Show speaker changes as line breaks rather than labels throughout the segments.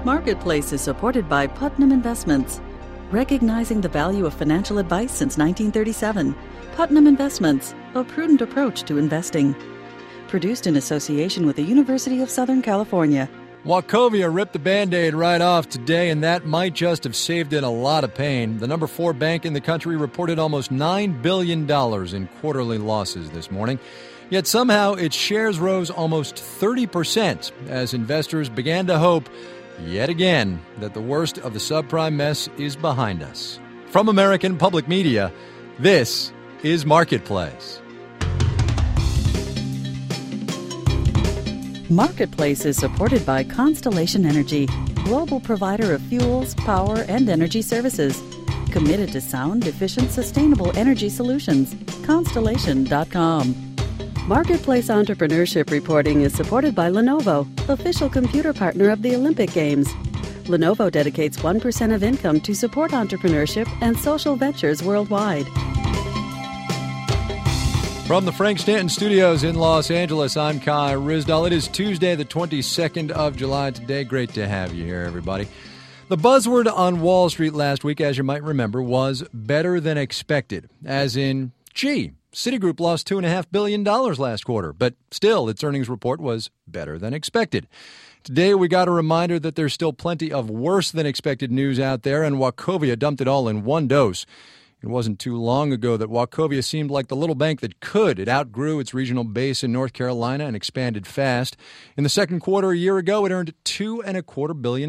Marketplace is supported by Putnam Investments. Recognizing the value of financial advice since 1937, Putnam Investments, a prudent approach to investing. Produced in association with the University of Southern California.
Wachovia ripped the Band-Aid right off today, and that might just have saved it a lot of pain. The number 4 bank in the country reported almost $9 billion in quarterly losses this morning. Yet somehow its shares rose almost 30% as investors began to hope, yet again, that the worst of the subprime mess is behind us. From American Public Media, this is Marketplace.
Marketplace is supported by Constellation Energy, global provider of fuels, power, and energy services. Committed to sound, efficient, sustainable energy solutions. Constellation.com. Marketplace Entrepreneurship Reporting is supported by Lenovo, official computer partner of the Olympic Games. Lenovo dedicates 1% of income to support entrepreneurship and social ventures worldwide.
From the Frank Stanton Studios in Los Angeles, I'm Kai Ryssdal. It is Tuesday, the 22nd of July today. Great to have you here, everybody. The buzzword on Wall Street last week, as you might remember, was better than expected. As in, gee, Citigroup lost $2.5 billion last quarter, but still, its earnings report was better than expected. Today, we got a reminder that there's still plenty of worse than expected news out there, and Wachovia dumped it all in one dose. It wasn't too long ago that Wachovia seemed like the little bank that could. It outgrew its regional base in North Carolina and expanded fast. In the second quarter a year ago, it earned $2.25 billion.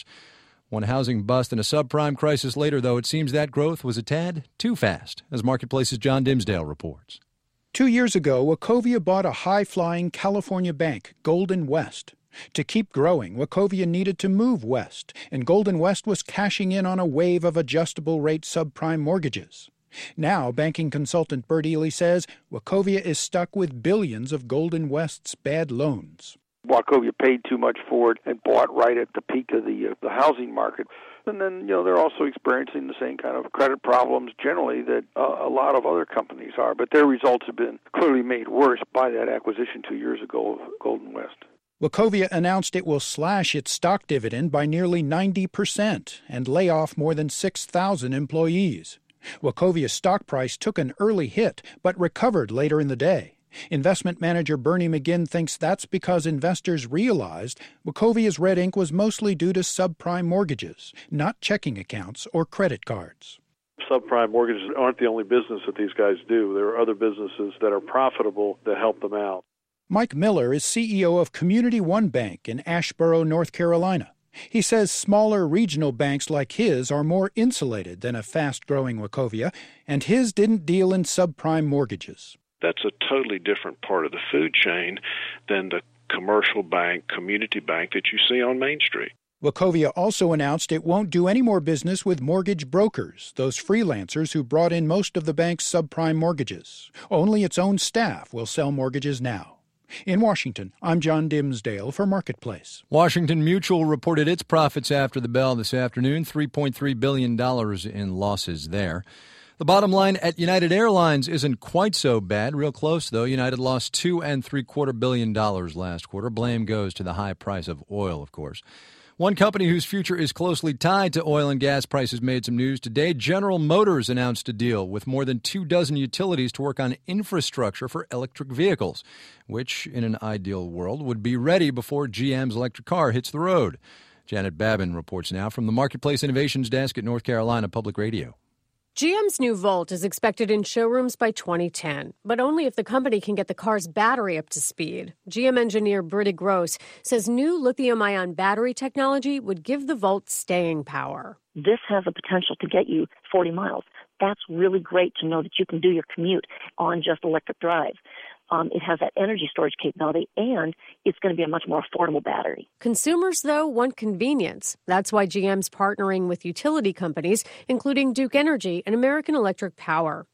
One housing bust and a subprime crisis later, though, it seems that growth was a tad too fast, as Marketplace's John Dimsdale reports.
2 years ago, Wachovia bought a high-flying California bank, Golden West. To keep growing, Wachovia needed to move west, and Golden West was cashing in on a wave of adjustable-rate subprime mortgages. Now, banking consultant Bert Ely says Wachovia is stuck with billions of Golden West's bad loans.
Wachovia paid too much for it and bought right at the peak of the housing market. And then, they're also experiencing the same kind of credit problems generally that a lot of other companies are. But their results have been clearly made worse by that acquisition 2 years ago of Golden West.
Wachovia announced it will slash its stock dividend by nearly 90% and lay off more than 6,000 employees. Wachovia's stock price took an early hit, but recovered later in the day. Investment manager Bernie McGinn thinks that's because investors realized Wachovia's red ink was mostly due to subprime mortgages, not checking accounts or credit cards.
Subprime mortgages aren't the only business that these guys do. There are other businesses that are profitable that help them out.
Mike Miller is CEO of Community One Bank in Asheboro, North Carolina. He says smaller regional banks like his are more insulated than a fast-growing Wachovia, and his didn't deal in subprime mortgages.
That's a totally different part of the food chain than the commercial bank, community bank that you see on Main Street.
Wachovia also announced it won't do any more business with mortgage brokers, those freelancers who brought in most of the bank's subprime mortgages. Only its own staff will sell mortgages now. In Washington, I'm John Dimsdale for Marketplace.
Washington Mutual reported its profits after the bell this afternoon, $3.3 billion in losses there. The bottom line at United Airlines isn't quite so bad. Real close, though. United lost $2.75 billion last quarter. Blame goes to the high price of oil, of course. One company whose future is closely tied to oil and gas prices made some news today. General Motors announced a deal with more than 24 utilities to work on infrastructure for electric vehicles, which, in an ideal world, would be ready before GM's electric car hits the road. Janet Babin reports now from the Marketplace Innovations Desk at North Carolina Public Radio.
GM's new Volt is expected in showrooms by 2010, but only if the company can get the car's battery up to speed. GM engineer Britta Gross says new lithium-ion battery technology would give the Volt staying power.
This has the potential to get you 40 miles. That's really great to know that you can do your commute on just electric drive. It has that energy storage capability, and it's going to be a much more affordable battery.
Consumers, though, want convenience. That's why GM's partnering with utility companies, including Duke Energy and American Electric Power.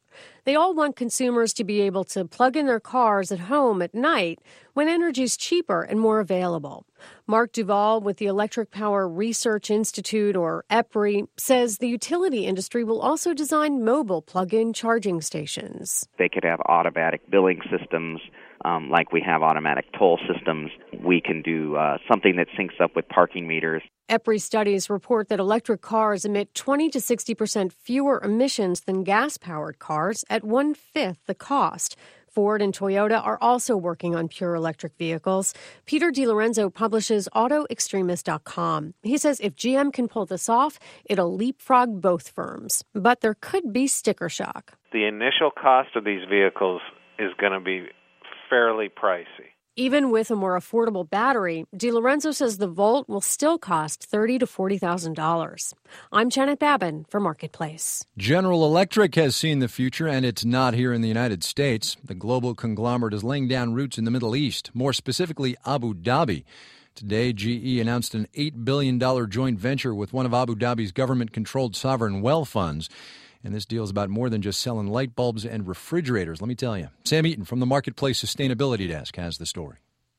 They all want consumers to be able to plug in their cars at home at night when energy's cheaper and more available. Mark Duvall with the Electric Power Research Institute, or EPRI, says the utility industry will also design mobile plug-in charging stations.
They could have automatic billing systems, like we have automatic toll systems. We can do something that syncs up with parking meters.
EPRI studies report that electric cars emit 20 to 60% fewer emissions than gas-powered cars at 1/5 the cost. Ford and Toyota are also working on pure electric vehicles. Peter DiLorenzo publishes AutoExtremist.com. He says if GM can pull this off, it'll leapfrog both firms. But there could be sticker shock.
The initial cost of these vehicles is going to be fairly pricey.
Even with a more affordable battery, DiLorenzo says the Volt will still cost $30,000 to $40,000. I'm Janet Babin for Marketplace.
General Electric has seen the future, and it's not here in the United States. The global conglomerate is laying down roots in the Middle East, more specifically Abu Dhabi. Today, GE announced an $8 billion joint venture with one of Abu Dhabi's government-controlled sovereign wealth funds. And this deal is about more than just selling light bulbs and refrigerators, let me tell you. Sam Eaton from the Marketplace Sustainability Desk has the story.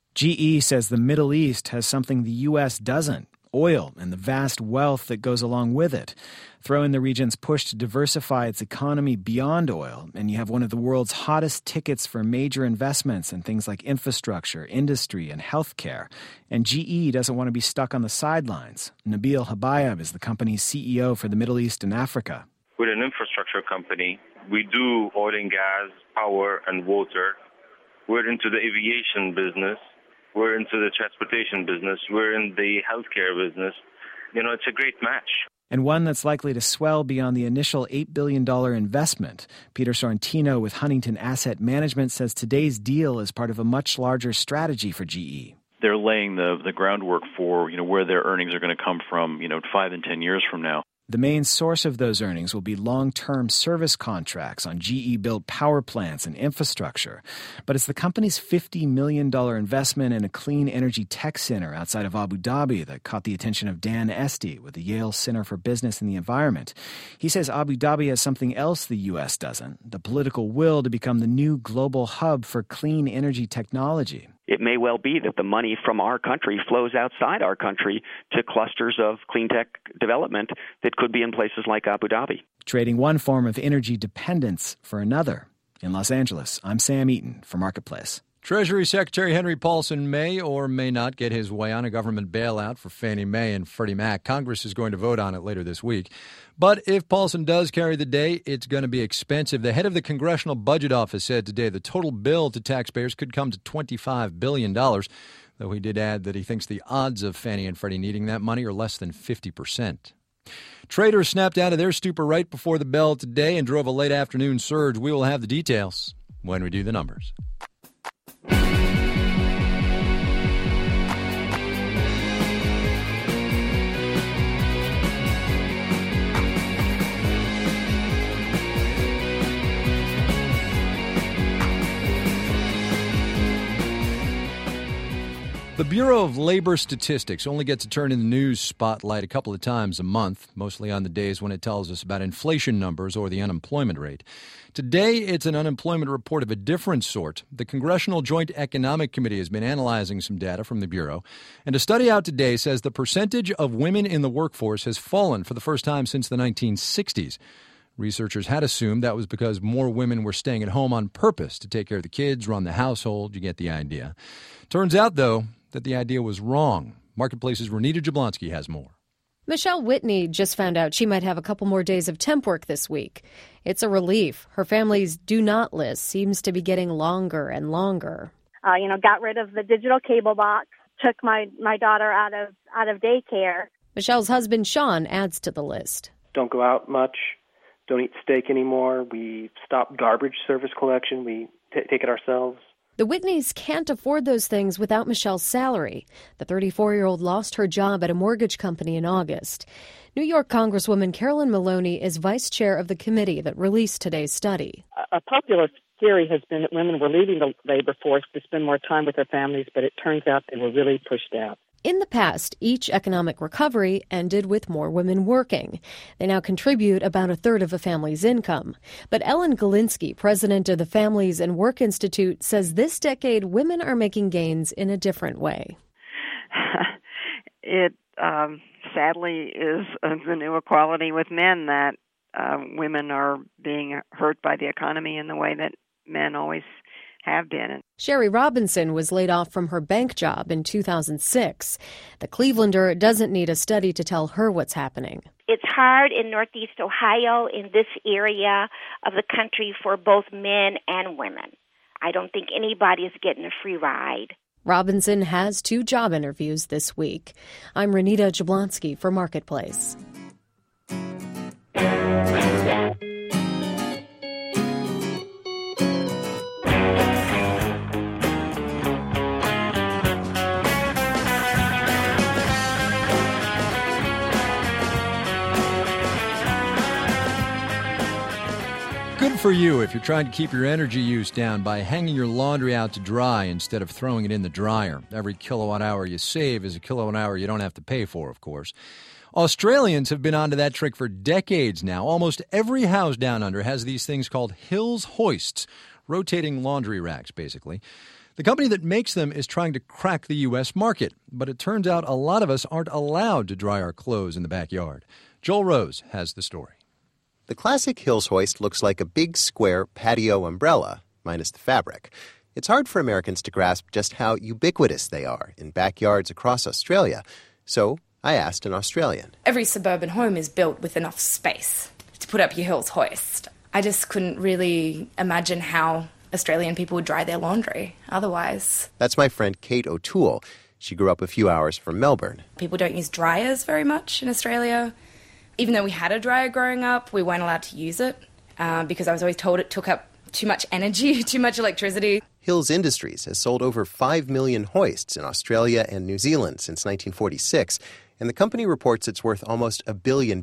GE says the Middle East has something the U.S. doesn't: oil and the vast wealth that goes along with it. Throw in the region's push to diversify its economy beyond oil, and you have one of the world's hottest tickets for major investments in things like infrastructure, industry, and healthcare. And GE doesn't want to be stuck on the sidelines. Nabil Habayeb is the company's CEO for the Middle East and Africa.
We're an infrastructure company. We do oil and gas, power, and water. We're into the aviation business. We're into the transportation business. We're in the healthcare business. It's a great match.
And one that's likely to swell beyond the initial $8 billion investment. Peter Sorrentino with Huntington Asset Management says today's deal is part of a much larger strategy for GE.
They're laying the groundwork for, where their earnings are going to come from, 5 and 10 years from now.
The main source of those earnings will be long-term service contracts on GE-built power plants and infrastructure. But it's the company's $50 million investment in a clean energy tech center outside of Abu Dhabi that caught the attention of Dan Esty with the Yale Center for Business and the Environment. He says Abu Dhabi has something else the U.S. doesn't: the political will to become the new global hub for clean energy technology.
It may well be that the money from our country flows outside our country to clusters of clean tech development that could be in places like Abu Dhabi.
Trading one form of energy dependence for another. In Los Angeles, I'm Sam Eaton for Marketplace.
Treasury Secretary Henry Paulson may or may not get his way on a government bailout for Fannie Mae and Freddie Mac. Congress is going to vote on it later this week. But if Paulson does carry the day, it's going to be expensive. The head of the Congressional Budget Office said today the total bill to taxpayers could come to $25 billion, though he did add that he thinks the odds of Fannie and Freddie needing that money are less than 50%. Traders snapped out of their stupor right before the bell today and drove a late afternoon surge. We will have the details when we do the numbers. The Bureau of Labor Statistics only gets a turn in the news spotlight a couple of times a month, mostly on the days when it tells us about inflation numbers or the unemployment rate. Today, it's an unemployment report of a different sort. The Congressional Joint Economic Committee has been analyzing some data from the Bureau, and a study out today says the percentage of women in the workforce has fallen for the first time since the 1960s. Researchers had assumed that was because more women were staying at home on purpose to take care of the kids, run the household. You get the idea. Turns out, though, that the idea was wrong. Marketplace's Renita Jablonski has more.
Michelle Whitney just found out she might have a couple more days of temp work this week. It's a relief. Her family's do not list seems to be getting longer and longer.
Got rid of the digital cable box, took my daughter out of daycare.
Michelle's husband, Sean, adds to the list.
Don't go out much. Don't eat steak anymore. We stopped garbage service collection. We take it ourselves.
The Whitneys can't afford those things without Michelle's salary. The 34-year-old lost her job at a mortgage company in August. New York Congresswoman Carolyn Maloney is vice chair of the committee that released today's study.
A populist theory has been that women were leaving the labor force to spend more time with their families, but it turns out they were really pushed out.
In the past, each economic recovery ended with more women working. They now contribute about a third of a family's income. But Ellen Galinsky, president of the Families and Work Institute, says this decade women are making gains in a different way.
It sadly is the new equality with men that women are being hurt by the economy in the way that men always have been.
Sherry Robinson was laid off from her bank job in 2006. The Clevelander doesn't need a study to tell her what's happening.
It's hard in Northeast Ohio, in this area of the country, for both men and women. I don't think anybody is getting a free ride.
Robinson has 2 job interviews this week. I'm Renita Jablonski for Marketplace.
Good for you if you're trying to keep your energy use down by hanging your laundry out to dry instead of throwing it in the dryer. Every kilowatt hour you save is a kilowatt hour you don't have to pay for, of course. Australians have been onto that trick for decades now. Almost every house down under has these things called Hills hoists, rotating laundry racks, basically. The company that makes them is trying to crack the U.S. market, but it turns out a lot of us aren't allowed to dry our clothes in the backyard. Joel Rose has the story.
The classic Hills hoist looks like a big square patio umbrella, minus the fabric. It's hard for Americans to grasp just how ubiquitous they are in backyards across Australia. So I asked an Australian.
Every suburban home is built with enough space to put up your Hills hoist. I just couldn't really imagine how Australian people would dry their laundry otherwise.
That's my friend Kate O'Toole. She grew up a few hours from Melbourne.
People don't use dryers very much in Australia. Even though we had a dryer growing up, we weren't allowed to use it because I was always told it took up too much energy, too much electricity.
Hills Industries has sold over 5 million hoists in Australia and New Zealand since 1946, and the company reports it's worth almost $1 billion.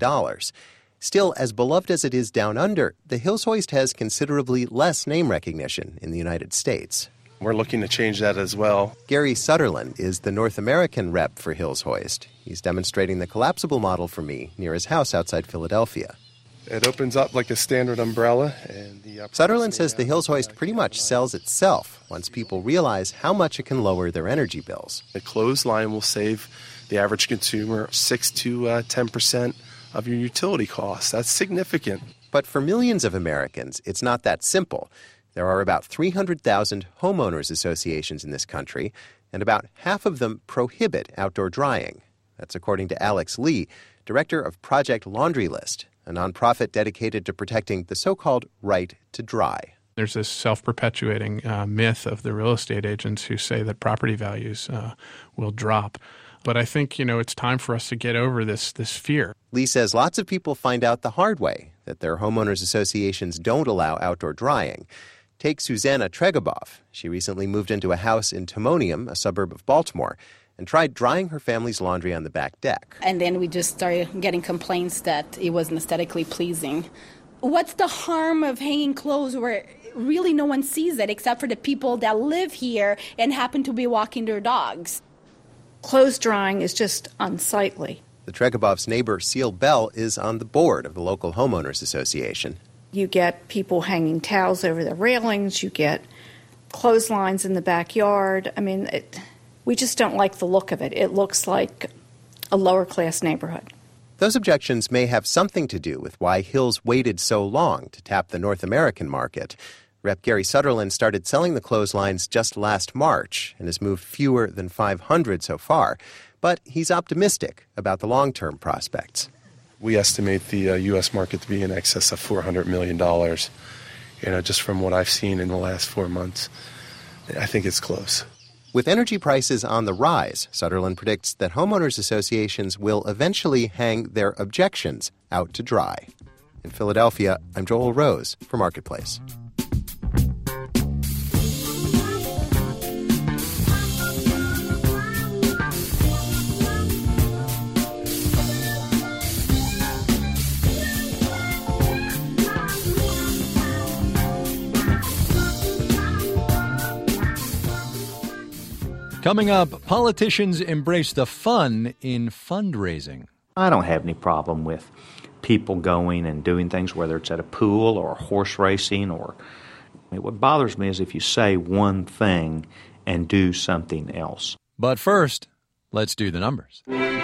Still, as beloved as it is down under, the Hills hoist has considerably less name recognition in the United States.
We're looking to change that as well.
Gary Sutherland is the North American rep for Hills hoist. He's demonstrating the collapsible model for me near his house outside Philadelphia.
It opens up like a standard umbrella. And
Sutherland says the Hills hoist pretty much sells itself once people realize how much it can lower their energy bills.
The clothesline will save the average consumer 6 to 10% of your utility costs. That's significant.
But for millions of Americans, it's not that simple. There are about 300,000 homeowners associations in this country, and about half of them prohibit outdoor drying. That's according to Alex Lee, director of Project Laundry List, a nonprofit dedicated to protecting the so-called right to dry.
There's this self-perpetuating myth of the real estate agents who say that property values will drop. But I think, it's time for us to get over this fear.
Lee says lots of people find out the hard way that their homeowners associations don't allow outdoor drying. Take Susanna Tregobov. She recently moved into a house in Timonium, a suburb of Baltimore, and tried drying her family's laundry on the back deck.
And then we just started getting complaints that it wasn't aesthetically pleasing. What's the harm of hanging clothes where really no one sees it except for the people that live here and happen to be walking their dogs?
Clothes drying is just unsightly.
The Tregobov's neighbor, Seal Bell, is on the board of the local homeowners association.
You get people hanging towels over the railings. You get clotheslines in the backyard. I mean, we just don't like the look of it. It looks like a lower-class neighborhood.
Those objections may have something to do with why Hills waited so long to tap the North American market. Rep. Gary Sutherland started selling the clotheslines just last March and has moved fewer than 500 so far. But he's optimistic about the long-term prospects.
We estimate the U.S. market to be in excess of $400 million, just from what I've seen in the last 4 months. I think it's close.
With energy prices on the rise, Sutherland predicts that homeowners associations will eventually hang their objections out to dry. In Philadelphia, I'm Joel Rose for Marketplace.
Coming up, politicians embrace the fun in fundraising.
I don't have any problem with people going and doing things, whether it's at a pool or horse racing or... What bothers me is if you say one thing and do something else.
But first, let's do the numbers.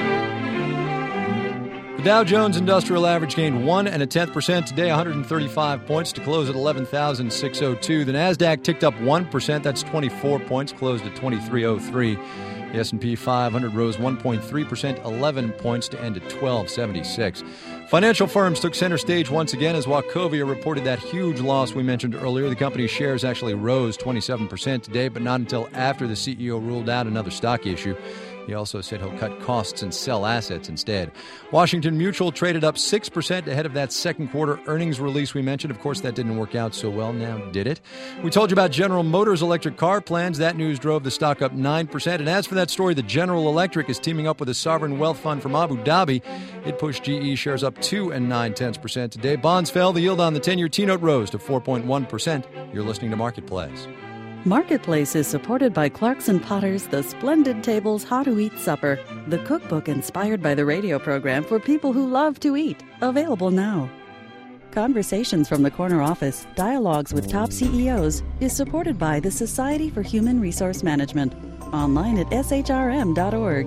The Dow Jones Industrial Average gained 1.1% today, 135 points to close at 11,602. The Nasdaq ticked up 1%, that's 24 points, closed at 2303. The S&P 500 rose 1.3%, 11 points to end at 1276. Financial firms took center stage once again as Wachovia reported that huge loss we mentioned earlier. The company's shares actually rose 27% today, but not until after the CEO ruled out another stock issue. He also said he'll cut costs and sell assets instead. Washington Mutual traded up 6% ahead of that second quarter earnings release we mentioned. Of course, that didn't work out so well. Now, did it? We told you about General Motors' electric car plans. That news drove the stock up 9%. And as for that story, that General Electric is teaming up with a sovereign wealth fund from Abu Dhabi. It pushed GE shares up 2 9/10% today. Bonds fell. The yield on the 10-year T-note rose to 4.1%. You're listening to Marketplace.
Marketplace is supported by Clarkson Potter's The Splendid Table's How to Eat Supper, the cookbook inspired by the radio program for people who love to eat. Available now. Conversations from the Corner Office, Dialogues with Top CEOs is supported by the Society for Human Resource Management. Online at shrm.org.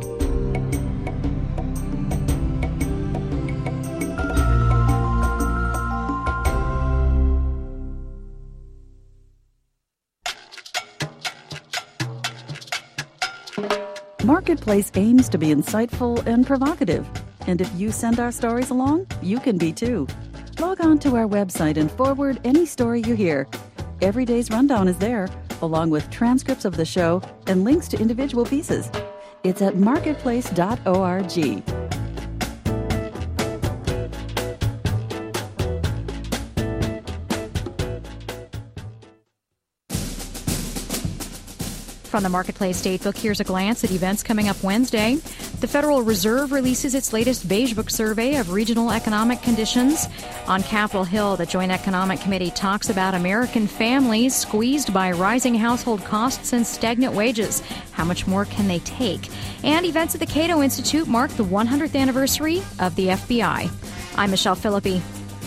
Marketplace aims to be insightful and provocative. And if you send our stories along, you can be too. Log on to our website and forward any story you hear. Every day's rundown is there, along with transcripts of the show and links to individual pieces. It's at marketplace.org.
From the Marketplace Datebook, here's a glance at events coming up Wednesday. The Federal Reserve releases its latest Beige Book survey of regional economic conditions. On Capitol Hill, the Joint Economic Committee talks about American families squeezed by rising household costs and stagnant wages. How much more can they take? And events at the Cato Institute mark the 100th anniversary of the FBI. I'm Michelle Philippi.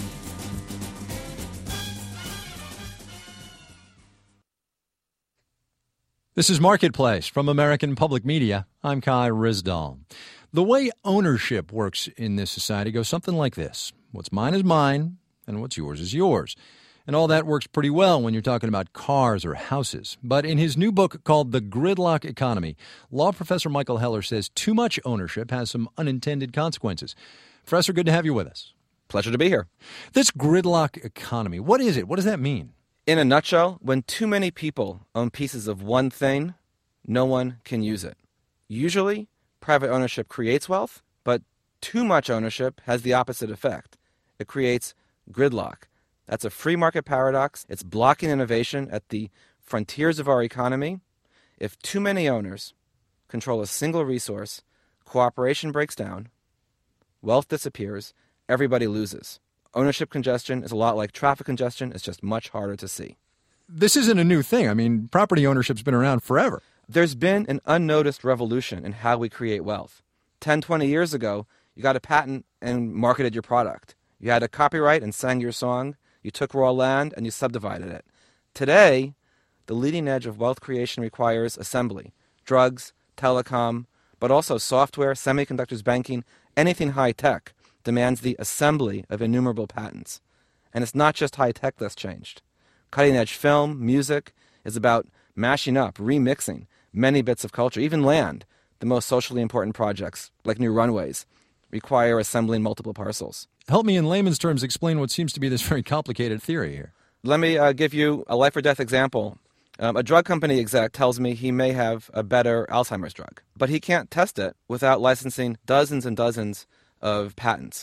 This is Marketplace from American Public Media. I'm Kai Ryssdal. The way ownership works in this society goes something like this. What's mine is mine, and what's yours is yours. And all that works pretty well when you're talking about cars or houses. But in his new book called The Gridlock Economy, law professor Michael Heller says too much ownership has some unintended consequences. Professor, good to have you with us.
Pleasure to be here.
This gridlock economy, what is it? What does that mean?
In a nutshell, when too many people own pieces of one thing, no one can use it. Usually, private ownership creates wealth, but too much ownership has the opposite effect. It creates gridlock. That's a free market paradox. It's blocking innovation at the frontiers of our economy. If too many owners control a single resource, cooperation breaks down, wealth disappears, everybody loses. Ownership congestion is a lot like traffic congestion. It's just much harder to see.
This isn't a new thing. I mean, property ownership's been around forever.
There's been an unnoticed revolution in how we create wealth. 10, 20 years ago, you got a patent and marketed your product. You had a copyright and sang your song. You took raw land and you subdivided it. Today, the leading edge of wealth creation requires assembly, drugs, telecom, but also software, semiconductors, banking, anything high-tech demands the assembly of innumerable patents. And it's not just high-tech that's changed. Cutting-edge film, music, is about mashing up, remixing many bits of culture. Even land, the most socially important projects, like new runways, require assembling multiple parcels.
Help me in layman's terms explain what seems to be this very complicated theory here.
Let me give you a life-or-death example. A drug company exec tells me he may have a better Alzheimer's drug, but he can't test it without licensing dozens and dozens of patents.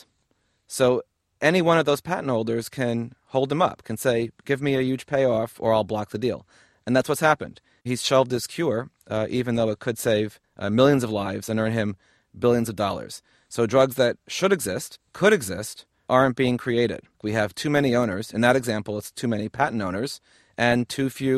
So any one of those patent holders can hold him up, can say, give me a huge payoff or I'll block the deal. And that's what's happened. He's shelved his cure, even though it could save millions of lives and earn him billions of dollars. So drugs that should exist, could exist, aren't being created. We have too many owners. In that example, it's too many patent owners and too few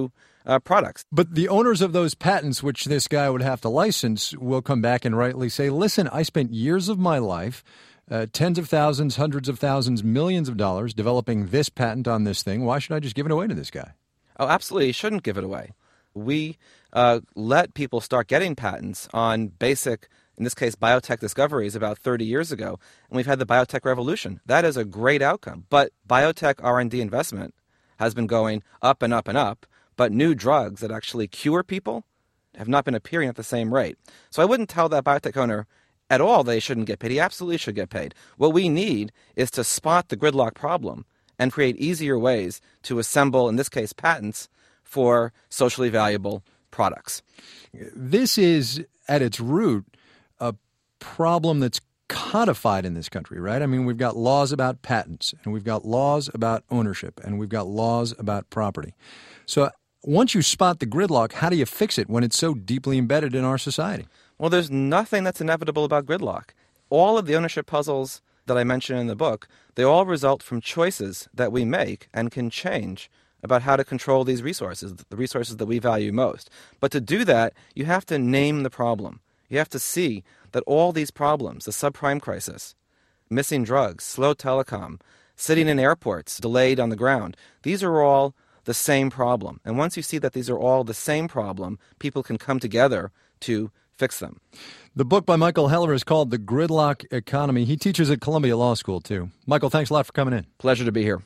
products.
But the owners of those patents, which this guy would have to license, will come back and rightly say, listen, I spent years of my life, tens of thousands, hundreds of thousands, millions of dollars developing this patent on this thing. Why should I just give it away to this guy?
Oh, absolutely. You shouldn't give it away. We let people start getting patents on basic, in this case, biotech discoveries about 30 years ago, and we've had the biotech revolution. That is a great outcome. But biotech R&D investment has been going up and up and up, but new drugs that actually cure people have not been appearing at the same rate. So I wouldn't tell that biotech owner at all they shouldn't get paid. He absolutely should get paid. What we need is to spot the gridlock problem and create easier ways to assemble, in this case, patents for socially valuable products.
This is, at its root, a problem that's codified in this country, right? I mean, we've got laws about patents, and we've got laws about ownership, and we've got laws about property. So once you spot the gridlock, how do you fix it when it's so deeply embedded in our society?
Well, there's nothing that's inevitable about gridlock. All of the ownership puzzles that I mentioned in the book, they all result from choices that we make and can change about how to control these resources, the resources that we value most. But to do that, you have to name the problem. You have to see that all these problems, the subprime crisis, missing drugs, slow telecom, sitting in airports, delayed on the ground, these are all the same problem. And once you see that these are all the same problem, people can come together to fix them.
The book by Michael Heller is called The Gridlock Economy. He teaches at Columbia Law School, too. Michael, thanks a lot for coming in.
Pleasure to be here.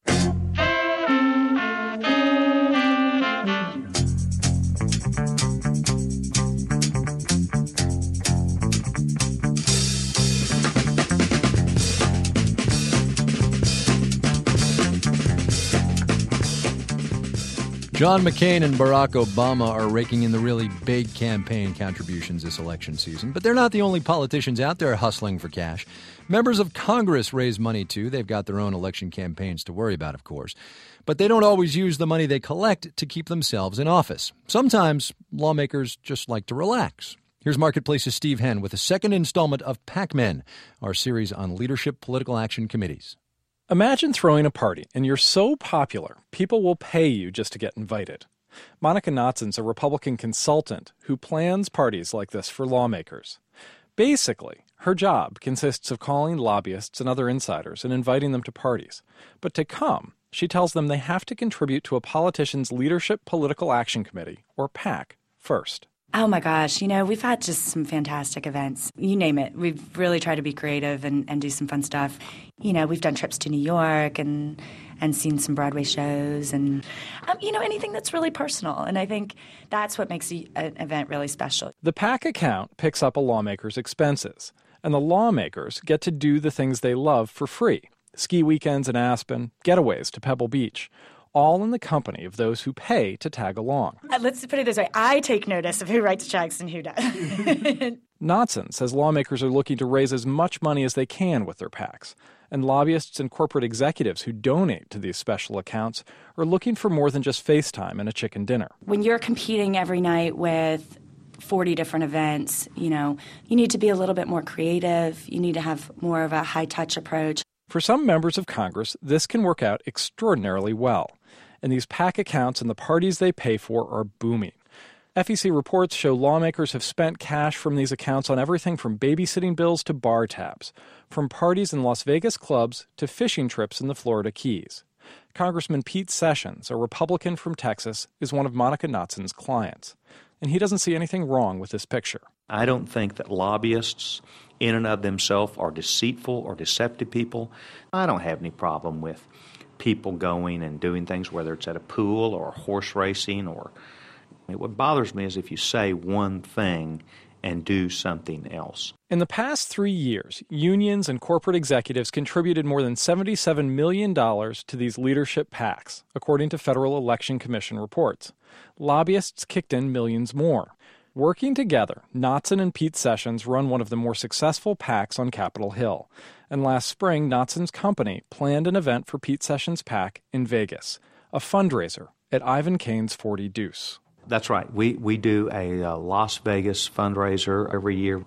John McCain and Barack Obama are raking in the really big campaign contributions this election season. But they're not the only politicians out there hustling for cash. Members of Congress raise money, too. They've got their own election campaigns to worry about, of course. But they don't always use the money they collect to keep themselves in office. Sometimes lawmakers just like to relax. Here's Marketplace's Steve Henn with the second installment of PAC-Men, our series on leadership political action committees.
Imagine throwing a party, and you're so popular, people will pay you just to get invited. Monica Knotsen's a Republican consultant who plans parties like this for lawmakers. Basically, her job consists of calling lobbyists and other insiders and inviting them to parties. But to come, she tells them they have to contribute to a politician's Leadership Political Action Committee, or PAC, first.
Oh my gosh, we've had just some fantastic events. You name it. We've really tried to be creative and do some fun stuff. We've done trips to New York and seen some Broadway shows and, anything that's really personal. And I think that's what makes an event really special.
The PAC account picks up a lawmaker's expenses, and the lawmakers get to do the things they love for free. Ski weekends in Aspen, getaways to Pebble Beach, all in the company of those who pay to tag along.
Let's put it this way. I take notice of who writes checks and who doesn't.
Knotsen says lawmakers are looking to raise as much money as they can with their PACs, and lobbyists and corporate executives who donate to these special accounts are looking for more than just FaceTime and a chicken dinner.
When you're competing every night with 40 different events, you need to be a little bit more creative. You need to have more of a high-touch approach.
For some members of Congress, this can work out extraordinarily well. And these PAC accounts and the parties they pay for are booming. FEC reports show lawmakers have spent cash from these accounts on everything from babysitting bills to bar tabs, from parties in Las Vegas clubs to fishing trips in the Florida Keys. Congressman Pete Sessions, a Republican from Texas, is one of Monica Knotsen's clients. And he doesn't see anything wrong with this picture.
I don't think that lobbyists in and of themselves are deceitful or deceptive people. I don't have any problem with people going and doing things, whether it's at a pool or horse racing or... What bothers me is if you say one thing and do something else.
In the past 3 years, unions and corporate executives contributed more than $77 million to these leadership PACs, according to Federal Election Commission reports. Lobbyists kicked in millions more. Working together, Knotsen and Pete Sessions run one of the more successful PACs on Capitol Hill. And last spring, Knotsen's company planned an event for Pete Sessions' PAC in Vegas, a fundraiser at Ivan Kane's 40 Deuce.
That's right. We do a Las Vegas fundraiser every year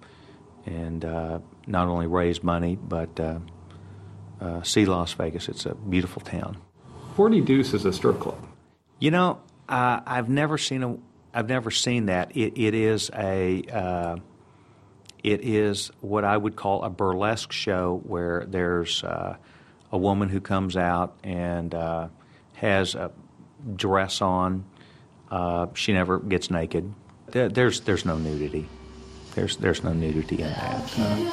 and not only raise money, but see Las Vegas. It's a beautiful town.
40 Deuce is a strip club.
I've never seen that. It is what I would call a burlesque show where there's a woman who comes out and has a dress on. She never gets naked. There's no nudity. There's no nudity in that.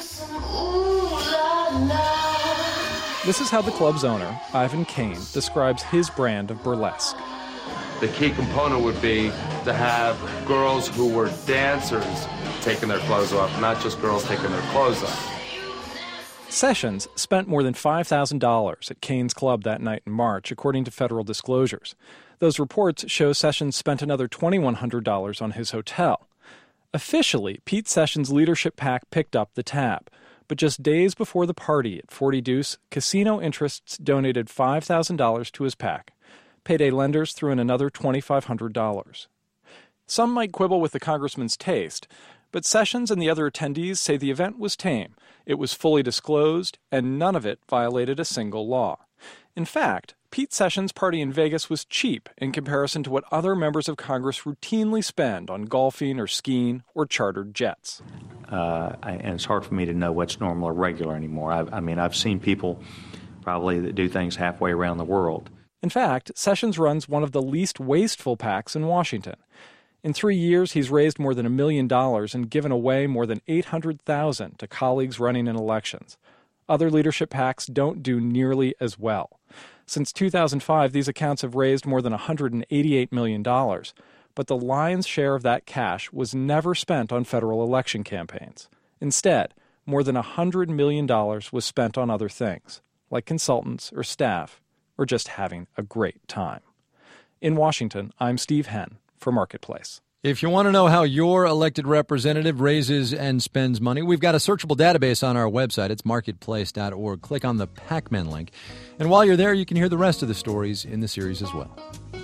This is how the club's owner, Ivan Kane, describes his brand of burlesque.
The key component would be to have girls who were dancers taking their clothes off, not just girls taking their clothes off.
Sessions spent more than $5,000 at Kane's club that night in March, according to federal disclosures. Those reports show Sessions spent another $2,100 on his hotel. Officially, Pete Sessions' leadership PAC picked up the tab. But just days before the party at 40 Deuce, casino interests donated $5,000 to his PAC. Payday lenders threw in another $2,500. Some might quibble with the congressman's taste, but Sessions and the other attendees say the event was tame, it was fully disclosed, and none of it violated a single law. In fact, Pete Sessions' party in Vegas was cheap in comparison to what other members of Congress routinely spend on golfing or skiing or chartered jets.
And it's hard for me to know what's normal or regular anymore. I've seen people probably that do things halfway around the world.
In fact, Sessions runs one of the least wasteful PACs in Washington. In 3 years, he's raised more than $1 million and given away more than $800,000 to colleagues running in elections. Other leadership PACs don't do nearly as well. Since 2005, these accounts have raised more than $188 million, but the lion's share of that cash was never spent on federal election campaigns. Instead, more than $100 million was spent on other things, like consultants or staff, or just having a great time. In Washington, I'm Steve Henn for Marketplace.
If you want to know how your elected representative raises and spends money, we've got a searchable database on our website. It's marketplace.org. Click on the PacMen link. And while you're there, you can hear the rest of the stories in the series as well.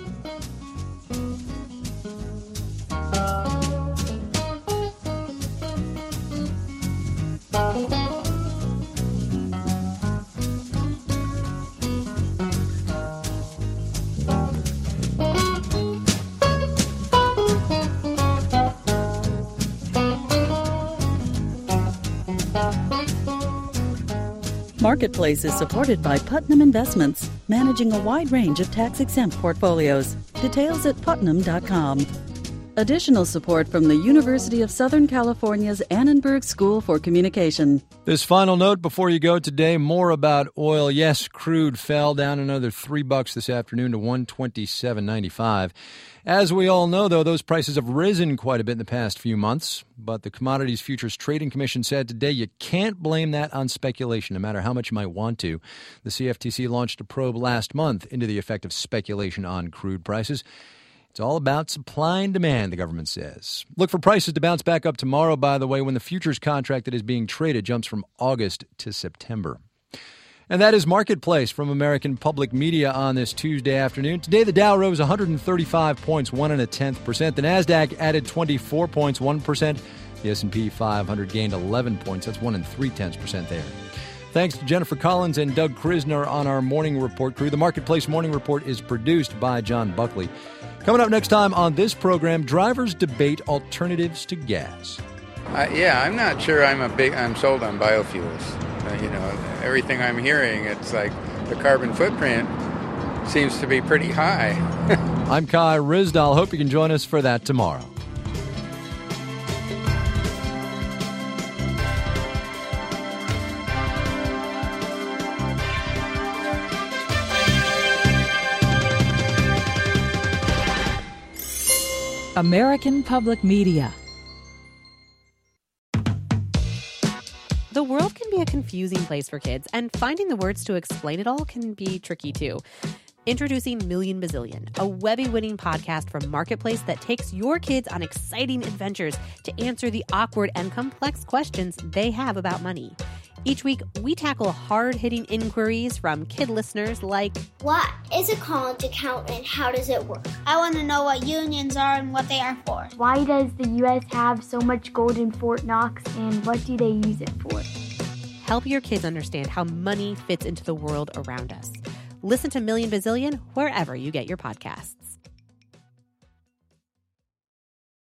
Marketplace is supported by Putnam Investments, managing a wide range of tax-exempt portfolios. Details at putnam.com. Additional support from the University of Southern California's Annenberg School for Communication.
This final note before you go today, more about oil. Yes, crude fell down another $3 this afternoon to $127.95. As we all know, though, those prices have risen quite a bit in the past few months. But the Commodities Futures Trading Commission said today you can't blame that on speculation, no matter how much you might want to. The CFTC launched a probe last month into the effect of speculation on crude prices. It's all about supply and demand, the government says. Look for prices to bounce back up tomorrow, by the way, when the futures contract that is being traded jumps from August to September. And that is Marketplace from American Public Media on this Tuesday afternoon. Today, the Dow rose 135 points, 1.1%. The NASDAQ added 24 points, 1%. The S&P 500 gained 11 points. That's 1.3% there. Thanks to Jennifer Collins and Doug Krisner on our Morning Report crew. The Marketplace Morning Report is produced by John Buckley. Coming up next time on this program, drivers debate alternatives to gas.
I'm not sure I'm sold on biofuels. Everything I'm hearing, it's like the carbon footprint seems to be pretty high.
I'm Kai Ryssdal. Hope you can join us for that tomorrow.
American Public Media.
The world can be a confusing place for kids, and finding the words to explain it all can be tricky too. Introducing Million Bazillion, a Webby-winning podcast from Marketplace that takes your kids on exciting adventures to answer the awkward and complex questions they have about money. Each week, we tackle hard-hitting inquiries from kid listeners like,
what is a college account and how does it work? I want to know what unions are and what they are for.
Why does the U.S. have so much gold in Fort Knox and what do they use it for?
Help your kids understand how money fits into the world around us. Listen to Million Bazillion wherever you get your podcasts.